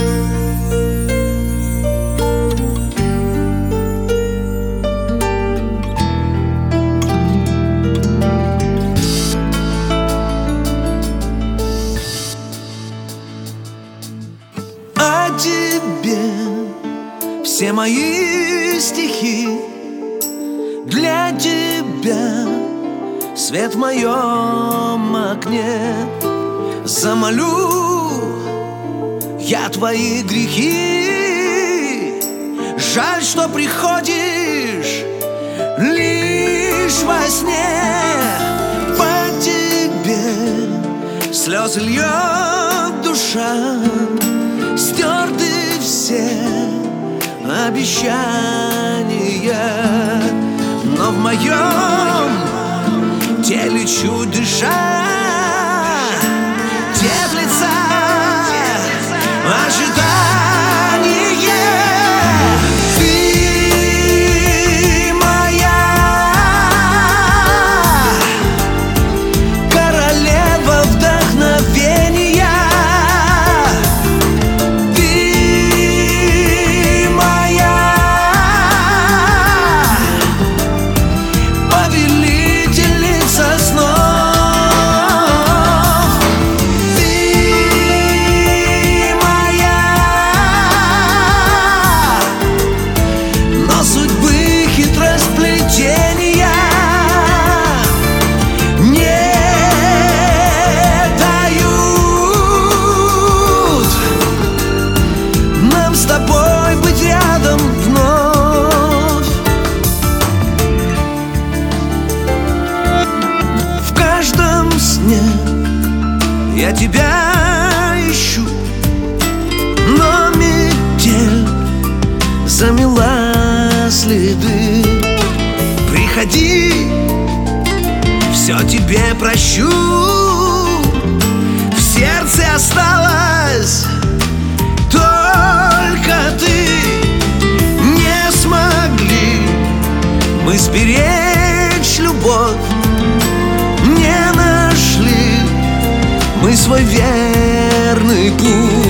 О тебе все мои стихи, для тебя свет в моем окне. Замолю я твои грехи. Жаль, что приходишь лишь во сне. По тебе слезы льет душа, стерты все обещания, но в моем теле чуть дыша теплится ожидание. Ты моя королева вдохновения. Ты моя повелительница снов. Я тебя ищу, но метель замела следы. Приходи, все тебе прощу. В сердце осталась только ты. Не смогли мы сберечь любовь, не нашли мы свой верный путь.